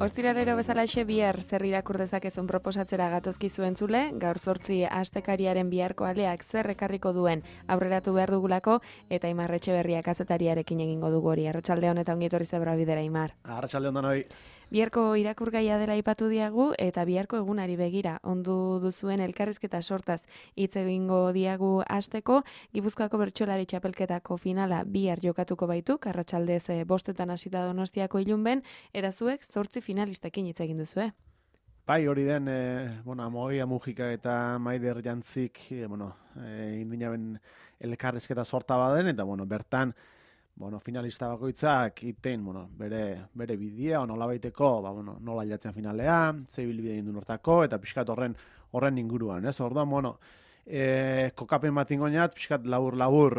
Ostiralero bezalaxe bihar zer irakur dezakezun proposatzera gatozkizu entzule, gaur 8 astekariaren biharko aleak zer ekarriko duen aurreratu behar dugulako, eta Aimar Etxeberria kazetariarekin egingo dugu hori. Arratsalde honetan ongi etorri zebra bidera, Aimar. Arratsalde honetan hori. Biharko irakurgaia dela aipatu diagu eta biharko egunari begira ondu duzuen elkarrizketa sortaz hitz egingo diagu hasteko. Gipuzkoako bertsolari txapelketako finala bihar jokatuko baitu, arratsaldez 5 hasita Donostiako ilunben, eta zuek 8 finalistekin hitz egin duzue. Bai, hori den, Amoia Mujika eta Maider Jantzik, indinaben elkarrizketa sorta baden, eta bertan, finalista bakoitzak iten, bere bidea, nola baiteko, nola jatzen finalea, ze bilbide egin du nortako, eta pixkat horren inguruan, ez? Orduan, kokapen bat ingoinat, pixkat labur,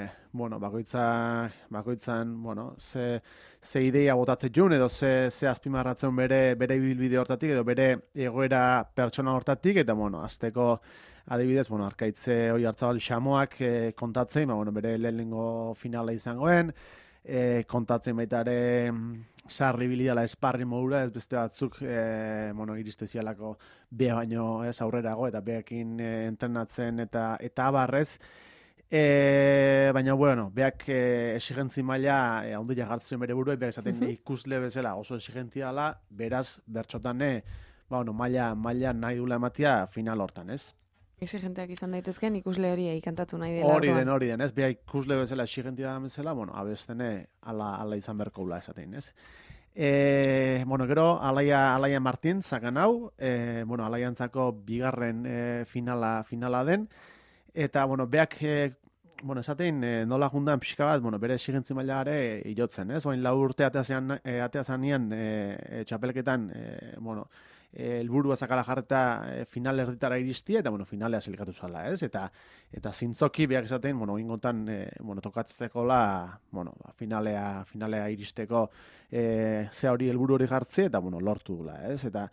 bakoitzan, ze ideia botatzen jun, edo ze azpimarratzen bere bilbide hortatik, edo bere egoera pertsona hortatik, eta, azteko adibidez, Arkaitze hori Hartzabal Xamoak kontatzen, bere lehenengo finala izangoen, kontatzen baita ere sarri bilidala esparri modura, ez beste batzuk iristezialako beha baino ez aurrerago, eta behakin entrenatzen eta abarrez. Baina, beak esigentzi maila ondu jagartzen bere burua, beha esaten ikusle bezala oso esigentzi dela, beraz, bertxotan maila nahi dula ematia final hortan, ez? Exigenteak izan daitezken ikusle hori kantatu nahi dela. Hori den, ez? Beha ikusle bezala exigentia da bezala, abestene ala izan berko gula esatein, ez? Gero, Alaia Martin, zagan hau, Alaiantzako bigarren finala den, eta, beak, esatein, nola jundan pixka bat, bere exigentzi maila ere ilotzen, ez? Oin 4 urte ateazanean txapelketan, helburua zakala jarreta final erditara iristia, eta, finalea zelikatu zala, ez? Eta zintzoki beak esaten, ingotan, tokatzekola, finalea iristeko ze hori helburu hori jartze, eta, lortu dula, ez? Eta,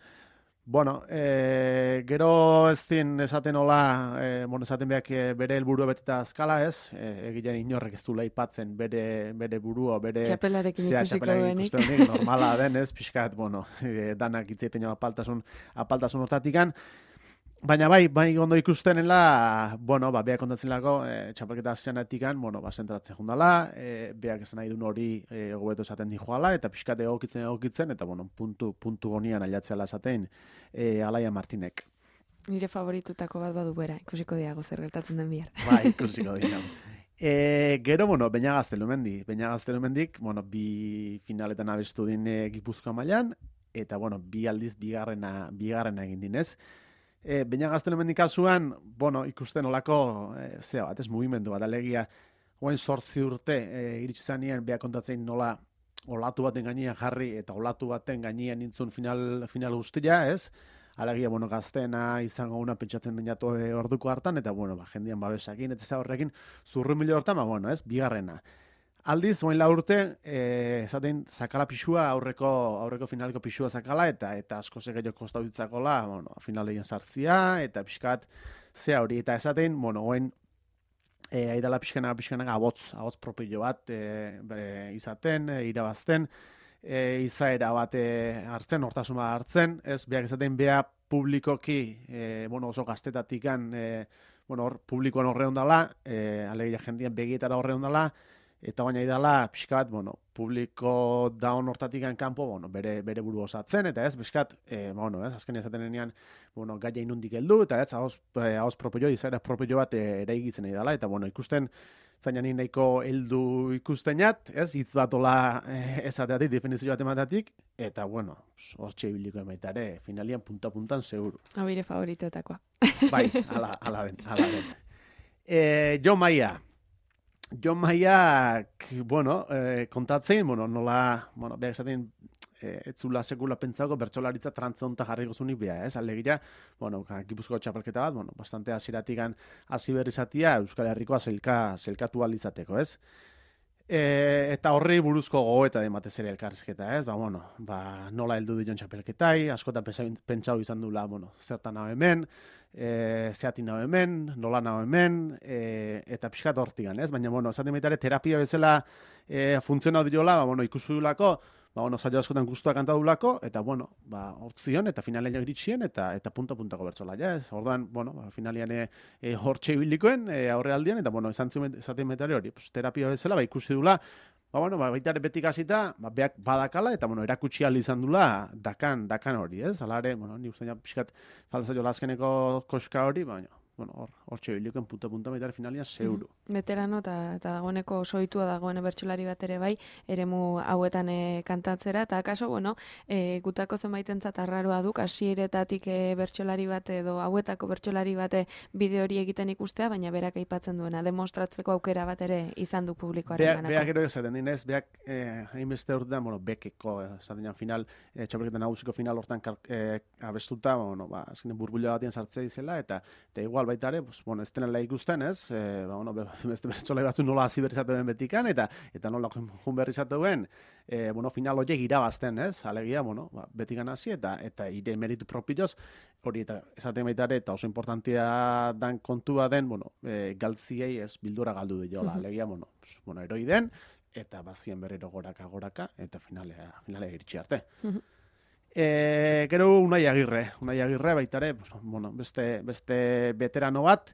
gero ez din esaten hola, esaten beak bere helburua beteta azkala, ez? Egilean inorrek ez dula ipatzen bere burua, bere txapelarekin ikusiko duenik. Normala den, ez? Piskat, danak itzeiten apaltasun hortatikan. Baina bai ondo ikustenela, beak kontatzen lako, txapelketa zeanetikan, zentratzen jundala, beak esan nahi duen hori gobeto esaten di joala, eta pixkat egokitzen, eta puntu gonian ailatzeala esaten Alaia Martinek. Nire favoritutako bat badu bera, ikusiko diago zer gertatzen den bihar. Bai, ikusiko diago. Gero, Beña Gaztelumendik, bi finaletan abestu din Gipuzkoa mailan, eta, bi aldiz bigarrena egin dinez. Beña Gaztelumendik kasuan, ikusten olako, mugimendu bat, alegia, oen 8 urte iritsi zanien, beha kontatzen nola olatu baten gainean jarri, eta olatu baten gainean nintzun final guztia, ez? Alegia, gazteena izango una pentsatzen den jatu orduko hartan, eta, jendian babesakin, eta horrekin, zurrumilo hortan, ez? Bigarrena. Aldiz, oin 4 urte, esaten, zakala pixua, aurreko finaliko pixua zakala, eta asko gehiago kostau ditzakola, finalean sartzia, eta pixkat, zea hori, eta esaten, oin, aidala pixkanaga abotz propio bat izaten, irabazten, izaera bat hartzen, hortasuma hartzen, ez, beak esaten, beha publikoki, oso gaztetatikan, publikoan horre ondala, alegia jendian begietara horre ondala, eta baina idala, pixka bat, publiko daun hortatik kanpo, bere buru osatzen, eta ez, pixkat, azken ezaten enean, gaia inundik heldu, eta ez, hauz propio, izaera propio bat ere egitzen idala, eta, ikusten, zaina ni nahiko heldu ikustenat, ez, hitz bat ola ezateatik, definizio bat ematatik, eta, hortxe ibiliko emaitare, finalian punta-puntan, seguru. Hau bire favoritoetakoa. Bai, ala den. Jon Maiak, kontatzen, nola, behar esaten, etzula sekula pentsako bertsolaritza trantzonta jarri gozunik beha, ez? Alegia, Gipuzko txapelketa bat, bastante hasieratikan hasi berrizatia, Euskal Herrikoa zelkatu alizateko, ez? Eta horri buruzko gogoeta den batez ere elkarrizketa, ez? Nola heldu dion txapelketai, askotan pentsau izan dula, zertan hau hemen, zehatin hau hemen, nola hau hemen, eta pixkat hortigan, ez? Baina, esaten baita ere, terapia bezala funtzionau diola, ikusi dulako, bueno, saio askotan gustua kantadulako, eta, bueno, hortzion, eta finalean iritsien, eta punta-puntako bertsola, ez? Orduan, bueno, finalean hortxe ibilikoen, aurrealdian, eta, bueno, esaten metare hori, terapia bezala, ikusi dula, baita ere betik hasita, beak badakala, eta, erakutsi ahal izan dula dakan hori, ez? Alare, ni ustean pixkat faltza jola azkeneko koska hori, baina, hortxe bilioken punta-punta baita ere finalian zeuru. Veterano eta dagoeneko soitua dagoen bertsolari bat ere bai, eremu hauetan kantatzera, eta akaso, gutako zenbaitentzat arraroa duk, hasieretatik bertsolari bat edo hauetako bertsolari bat bideo hori egiten ikustea, baina berak aipatzen duena, demostratzeko aukera bat ere izan du publikoaren ganako. Beak gero esaten dinez, beak hainbeste urtean, bekeko, esaten jan final, txapelketan nagusiko final hortan abestuta, azkenen burbulio batien sartzea izela, eta igual baita ere, ez denela ikusten, ez? Beste bertsolari batzu nola hasi berri zaten betikan, eta nola jun berri zaten final horiek irabazten, ez? Alegia, betikan hasi, eta ire meritu propioz, hori eta esaten baita ere, eta oso importantia dan kontua den, galtziei ez bildura galdu du jola. Alegia, eroi den, eta bazien berriro goraka, eta finalea iritsi arte. Gero Unai Agirre baita ere, beste veterano bat,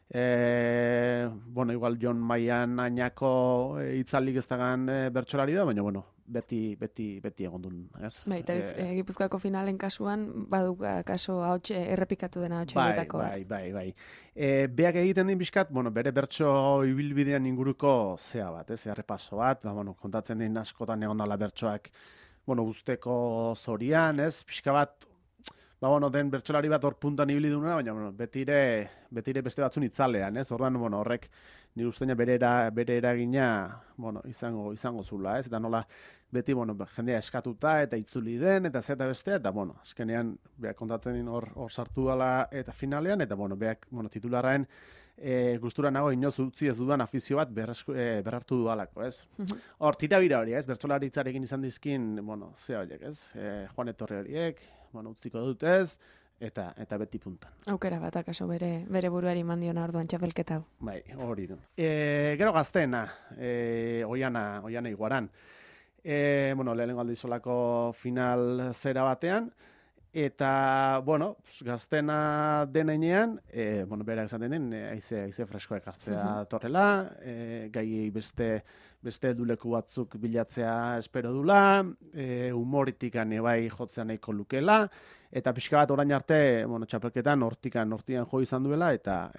igual Jon Maian añako itzalik ez dagan bertsolari da, baina beti egon duen, ez? Eta Gipuzkoako finalen kasuan, baduk kaso errepikatu dena hauetako bat. Bai. Beak egiten din bizkat, bere bertso ibilbidean inguruko zea bat, ez? Errepaso bat, kontatzen din askotan egon dala bertsoak, guzteko zorian, ez? Pixka bat, den bertsolari bat hor puntan ibili duena, baina betire beste batzun itzalean, ez? Orduan, horrek nire usteina bere eragina, izango zula, ez? Eta nola, beti, jendea eskatuta eta itzuli den, eta zeta bestea, eta, azkenean, beak kontatzen din hor sartu dela eta finalean, eta, beak, titularraen, gustura nago inoz utzi ez dudan afizio bat berrartu dudalako, ez? Hor, tirabira hori, ez? Bertsolaritzarekin izan dizkin, ze horiek, ez? Joan etorri horiek, utziko dut, ez? Eta beti puntan. Aukera bat, akaso bere buruari mandiona orduan txapelketa hau. Bai, hori du. Gero gazteena, oiana iguaran. Lehenengo aldizolako final zera batean, eta, gaztena denean, berak esaten den, aize fresko ekartzea torrela, gai beste duleku batzuk bilatzea espero dula, humoritik bai jotzea nahiko lukela, eta pixka bat orain arte, txapelketan hortikan jo izan duela, eta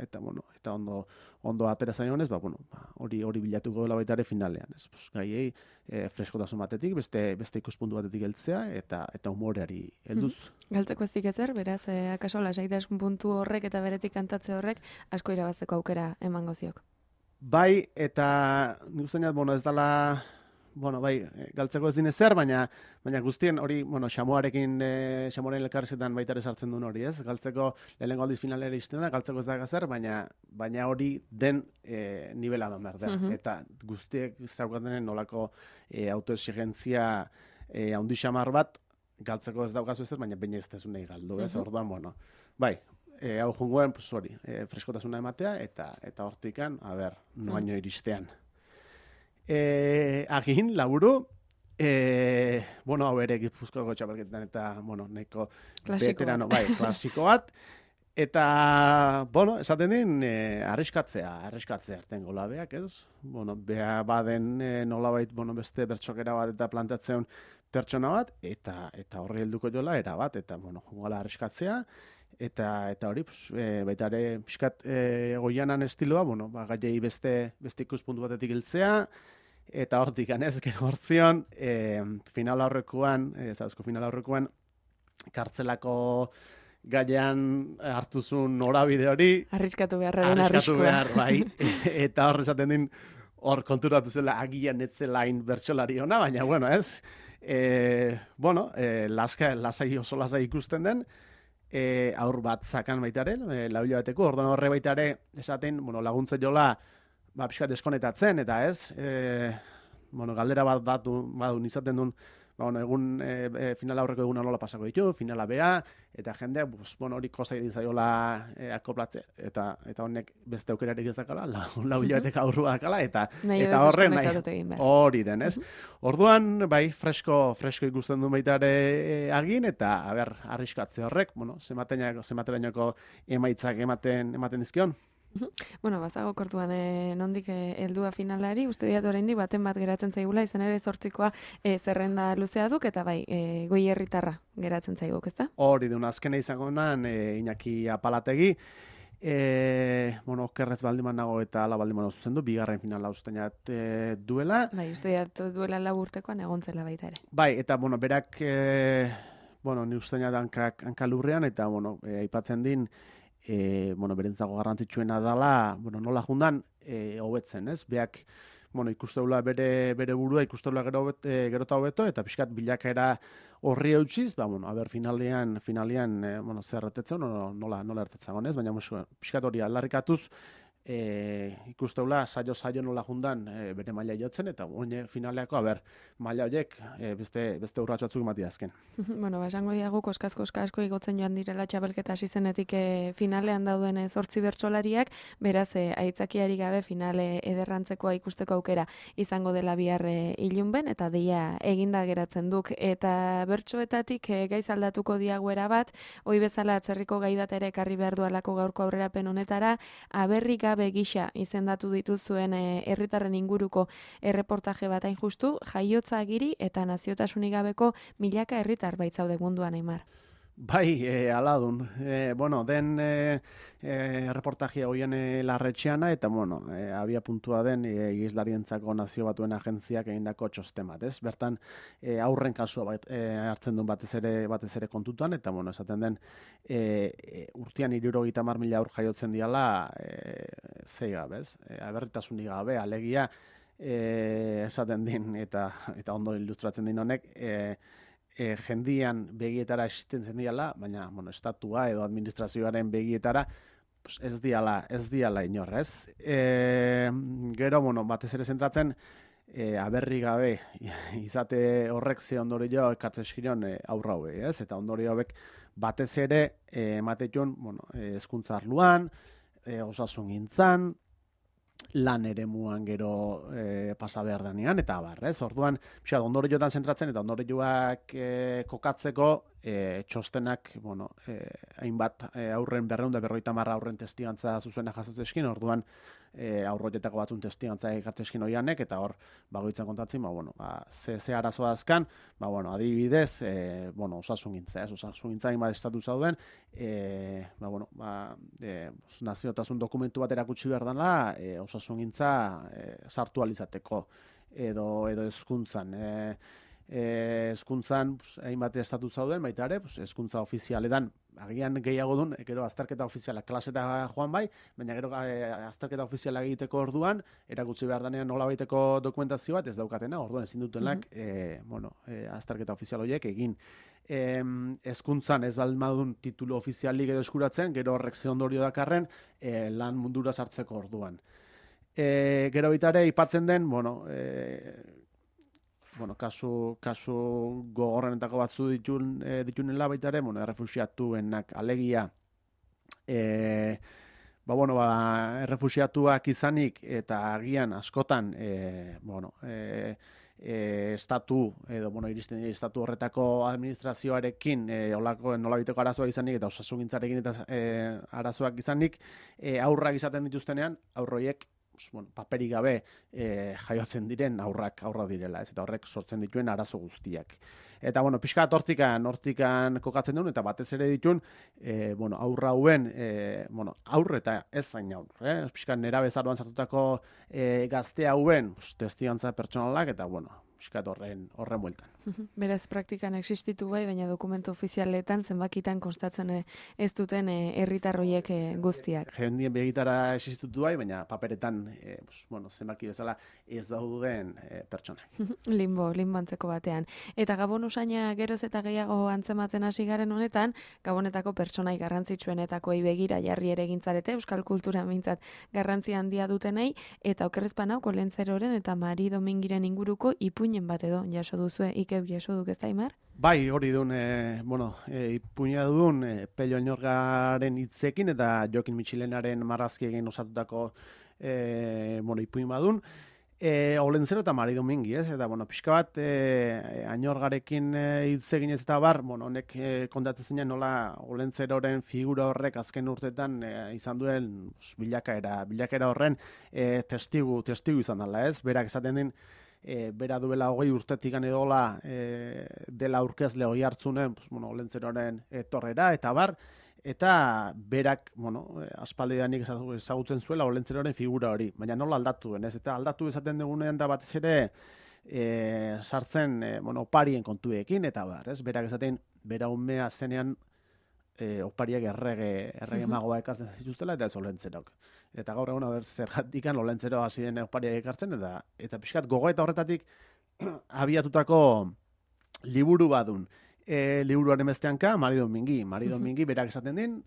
ondo atera zaionez, hori bilatuko dela baita ere finalean. Gaiei freskotasun batetik, beste ikuspuntu batetik heltzea, eta humoreari helduz. Galtzeko ez dikezer, beraz, akaso lasaitasun puntu horrek eta beretik kantatze horrek asko irabazteko aukera emango ziok. Bai, eta nik uste ez dela, galtzeko ez dine zer, baina guztien hori, xamoaren elkarrezetan baita ere sartzen duen hori, ez? Galtzeko lehenengo aldiz finalera izten da, galtzeko ez da zer, baina hori den nivela da merda. Eta guztiek zaukatenen nolako autoexigentzia handi xamar bat, galtzeko ez daukazu ezer, baina baina ez dezunei galdu, ez? Orduan, bai, hau jungoen, hori, freskotasuna ematea, eta hortikan, noaino iristean. Agin, laburu, hau ere Gipuzkoako txapelketan, eta, nahiko veterano, klasiko bat, eta, esaten din, arriskatzea arten golabeak, ez? Bea baden nolabait, beste bertxokera bat eta plantatzen pertsona bat, eta horri helduko jola, era bat, eta, jungala arriskatzea, eta hori, baita ere, pixkat goianan estiloa, gaiei beste ikuspuntu batetik hiltzea, eta hortik anez, gero hortzion, final aurrekoan, kartzelako gaian hartuzun norabide hori. Arriskatu behar, bai. Eta hor esaten din, hor konturatu zela agian etzelain bertsolari ona, baina, ez? Oso lasai ikusten den, aur bat zakan baitare, labila bateko, orduan horre baitare esaten, laguntze jola, pixka deskonetatzen, eta ez, galdera bat badun izaten duen egun finala aurreko eguna nola pasako ditu, finala bea, eta jendea, hori kosta dizaiola akoplatzea, eta honek beste aukerarik ez dakala, lau hilabetek aurrua dakala, eta horren hori den, ez? Orduan, bai, fresko ikusten du baita ere agin, eta, arriskatze horrek, zematerainoko emaitzak ematen dizkion. Bazago kortuan nondik heldua finalari, uste diat oraindik baten bat geratzen zaigula, izan ere 8koa zerrenda luzea duk, eta bai, goi herritarra geratzen zaiguk, ezta? Hori duna, azkena izango nan, Iñaki Apalategi, okerrez baldiman nago eta ala baldiman zuzendu, bigarren finala ustenat duela. Bai, uste diat duela 4 urtekoan egontzela baita ere. Bai, eta berak, ni ustenat hankalurrean, eta aipatzen din, berentzago garrantzitsuena dela, nola jundan, hobetzen, ez? Beak, ikusteula bere burua, ikusteula gero eta hobeto, eta pixkat bilakaera horri eutxiz, finalian, zer erretetzen, nola ertetzen, ez? Baina, pixkat hori aldarrikatuz, ikusteula saio nola jundan bere maila jotzen, eta finaleako, maila horiek beste urratxo batzuk emati azken. Esango diagu, koskazko igotzen joan direla txapelketa hasi zenetik finalean dauden 8 bertsolariak, beraz, aitzakiari gabe finale ederrantzekoa ikusteko aukera izango dela bihar ilunben, eta deia eginda geratzen duk. Eta bertsoetatik gaiz aldatuko diagu erabat, hoi bezala atzerriko gai bat ere ekarri behar dualako gaurko aurrerapen honetara, aberri gabe gisa izendatu dituzuen herritarren inguruko erreportaje bat hain justu, jaiotza agiri eta naziotasunik gabeko milaka herritar baitzaude munduan, Aimar. Bai, aladun. Den reportajea hoien larretxeana, eta, abia puntua den Igeslarientzako Nazio Batuen Agentziak egindako txosten bat, ez? Bertan, aurren kasua hartzen duen batez ere kontutan, eta, esaten den, urtean 70.000 aur jaiotzen diala, zei gabe, ez? Aberritasunik gabe, alegia, esaten din, eta ondo ilustratzen din honek, jendian begietara existentzen diala, baina, estatua edo administrazioaren begietara ez diala inor, ez? Gero, batez ere zentratzen, aberri gabe izate horrek ze ondorio ekartzen eskiron aurra hauek, ez? Eta ondorio hauek batez ere ematetun, hezkuntza arloan, osasungintzan, lan eremuan gero pasa behar denean, eta ez? Orduan, ondorioetan zentratzen, eta ondorioak kokatzeko txostenak, hainbat aurren 250 aurren testigantza zuzena jasotzeskin, orduan aurroietako batzun testigantza ekarteskin oianek, eta hor, bagoitzen kontatzen, ze arazoa azkan, adibidez, osasungintza, osasungintza hainbat estatu zauden, naziotasun dokumentu bat erakutsi behar dela, osasungintza sartu alizateko, edo hezkuntzan. Hezkuntzan hainbat estatu zauden, baita ere, hezkuntza ofizialetan, agian gehiago duen, gero azterketa ofiziala klaseta joan bai, baina gero azterketa ofiziala egiteko orduan, erakutsi behar denean nola baiteko dokumentazio bat ez daukatena, orduan ezin dutenak, azterketa ofizial horiek egin. Hezkuntzan ez baldin titulu ofizialik edo eskuratzen, gero horrek ze ondorio dakarren, lan mundura sartzeko orduan. Gero bitare, ipatzen den, kasu gogorrenetako batzu ditunela baita ere, errefuxiatuenak alegia, errefuxiatuak izanik eta agian askotan, estatu, edo, iristen dira estatu horretako administrazioarekin nolabiteko arazoak izanik eta osasungintzarekin eta arazoak izanik, aurrak izaten dituztenean, aurroiek paperik gabe jaiotzen diren aurra direla, ez? Eta horrek sortzen dituen arazo guztiak. Eta, pixka hortikan kokatzen duen, eta batez ere dituen, aurra hauen, aurre eta ez zain aurre, pixka nera bezaroan sartutako gazte hauen, testigantza pertsonalak, eta, pixka horren bueltan. Beraz, praktikan existitu bai, baina dokumentu ofizialetan zenbakitan konstatzen ez duten herritarroiek guztiak. Jendien begitara existitu bai, baina paperetan zenbaki bezala ez dauden pertsonak. Limbo antzeko batean. Eta Gabon usaina geroz eta gehiago antzematen hasi garen honetan, Gabonetako pertsonai garrantzitsuenetakoei begira jarri ere egintzarete, euskal kultura mintzat garrantzi handia dutenei, eta okerrezpan hauko Lentzeroren eta Mari Domingiren inguruko ipuinen bat edo jaso duzue, Ike geuk jesu duk, ez da, Imar? Bai, hori duen, ipuña duen Pello Añorgaren hitzekin eta Jokin Mitxilenaren marrazkien osatutako ipuin badun. Olentzero eta Mari Domingi, ez? Eta, pixka bat, Añorgarekin hitz egin ez eta bar, honek kontatzen zenean nola Olentzeroren figura horrek azken urtetan izan duen bilakaera horren testigu izan dela, ez? Berak esaten din, bera duela 20 urtetik edola dela aurkezle hoi hartzunen, Olentzeroren etorrera, eta bar, eta berak, aspaldidanik ezagutzen zuela Olentzeroren figura hori, baina nola aldatu den, ez? Eta aldatu esaten dugunean da batez ere sartzen oparien kontuekin, eta bar, ez? Berak esaten, bera umea zenean opariak errege magoa ekartzen zituztela, eta ez Olentzerok. Eta gaur egun zergatik Olentzero hasi den opariak ekartzen, eta pixkat gogoeta horretatik abiatutako liburu badun. Liburuaren besteanka, Mari Domingi berak esaten din,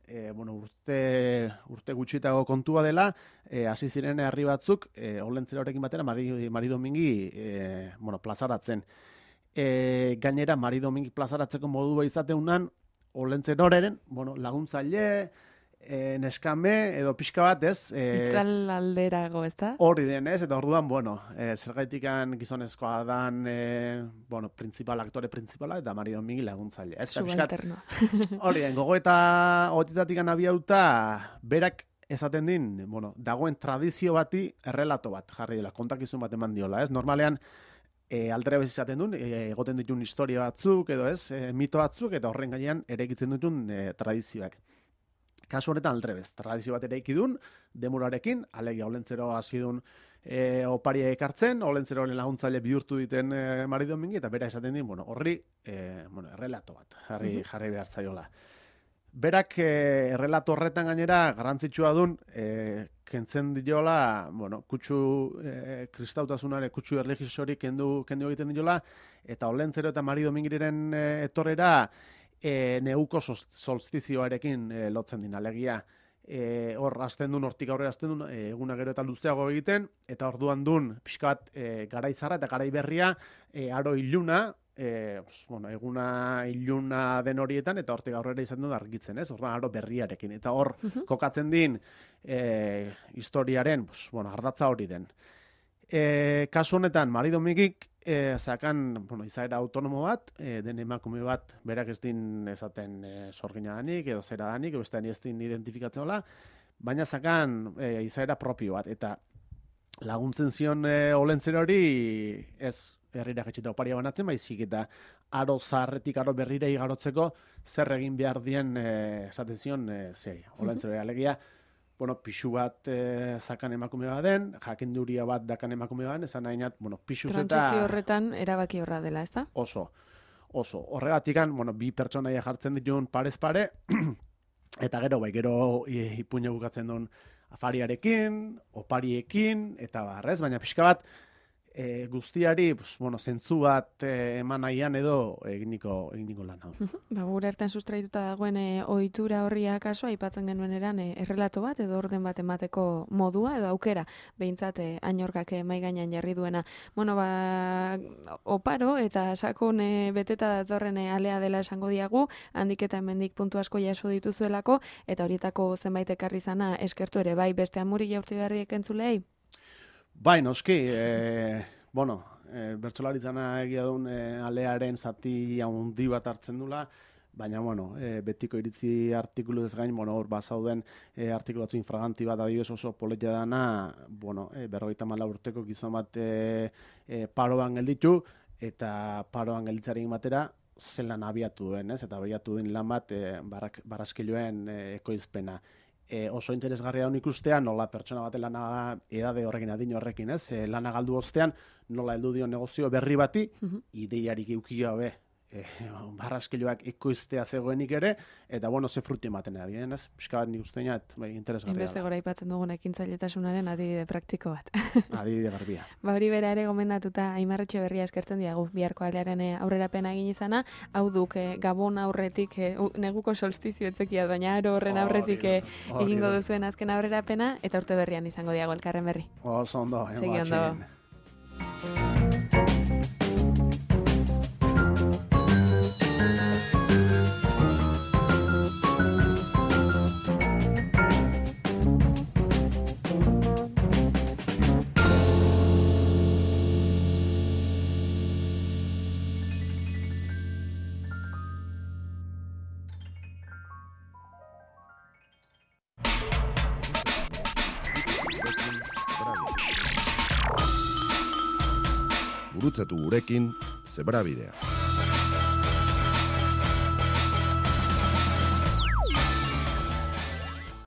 urte gutxitago kontua dela, hasi ziren herri batzuk, Olentzerorekin batera Mari Domingi plazaratzen. Gainera, Mari Domingi plazaratzeko modua izateunan, Olentzeroren, laguntzaile, neskame, edo pixka bat, ez? Itzal alderago, ez da? Hori den, ez? Eta orduan, zergaitikan gizonezkoa dan, aktore principala, eta Mari Domingi laguntzaile. Subalterno. Hori den, gogoeta otitatikan abiauta, berak esaten din, dagoen tradizio bati errelato bat jarri dela, kontakizun bat eman diola, ez? Normalean, aldrebez izaten duen, egoten ditun historia batzuk, edo ez, mito batzuk, eta horren gainean eraikitzen ditun tradizioak. Kasu honetan aldrebez, tradizio bat eraiki duen, demurarekin, alegia Olentzero hasi duen oparia ekartzen, Olentzeroren laguntzaile bihurtu diten Mari Domingi, eta bera esaten din, horri, errelato bat, jarri behar zaiola. Berak errelato horretan gainera garrantzitsua duen, kentzen diola, kutsu kristautasunare, kutsu erligiosori kendu egiten diola, eta Olentzero eta Mari Domingiriren etorrera neguko solstizioarekin lotzen din, alegia. Hor hasten duen, hortik aurrera hasten duen, eguna gero eta luzeago egiten, eta orduan duen, pixka bat, garai zarra eta garai berria, aro iluna, eguna iluna den horietan, eta hortik aurrera izan duen argitzen, ez? Orduan aro berriarekin, eta hor kokatzen din historiaren, ardatza hori den. Kasu honetan, Mari Domingik zakan, izaera autonomo bat, den emakume bat, berak ez din esaten sorgina danik, edo zera danik, edo ez din identifikatzen hola, baina zakan izaera propio bat, eta laguntzen zion Olentzerori ez herrirak etxeta oparia banatzen, baizik eta aro zaharretik aro berrira igarotzeko zer egin behar dien esaten zion Olentzerori alegia, pixu bat zakan emakume bat den, jakinduria bat dakan emakume bat, esan nahi nat, pixuz eta... Trantzizio horretan erabaki horra dela, ez da? Oso. Horregatikan, bi pertsonaia jartzen dituen parez pare, eta gero ipuña bukatzen duen afariarekin, opariekin, eta barrez, baina pixka bat, guztiari, zentzu bat eman nahian edo eginiko lan hau. Gure hartan sustraituta dagoen ohitura horria kaso, aipatzen genuen eran errelato bat edo orden bat emateko modua edo aukera, behintzat Añorgak mai gainean jarri duena. Oparo eta sakon beteta datorren alea dela esango diagu, handik eta hemendik puntu asko jaso dituzuelako, eta horietako zenbait ekarri zana eskertu ere, bai beste amuri jaurti beharriek entzulei? Bai, noski, bertsolaritzana egia duen alearen zati handi bat hartzen dula, baina, betiko iritzi artikulu ez gain, hor bazauden artikulu batzu infraganti bat adibidez oso poletia dana, 54 urteko gizon bat paroan gelditu, eta paroan gelditzarekin batera, zelan abiatu duen, ez? Eta abiatu duen lan bat barraskiloen ekoizpena. Oso interesgarria da ikustea, nola pertsona bat lana edade horrekin, adin horrekin, ez? Lana galdu ostean, nola heldu dio negozio berri bati, ideiarik euki gabe, barraskiloak ekoiztea zegoenik ere, eta ze fruti ematen ari, ez? Piska bat nik usteina, interesgarria da. Inbeste gora aipatzen dugun ekintzailetasunaren adibide praktiko bat. Adibide garbia. Hori bera ere gomendatuta Aimar Etxeberria eskertzen diagu, biharko alearen aurrerapena egin izana, hau duk Gabon aurretik, neguko solstizio etzekia, baina aro horren aurretik egingo duzuen azken aurrerapena, eta urte berrian izango diago elkarren berri. Oso ondo, segi ondo. gurutzatu gurekin Zebrabidea.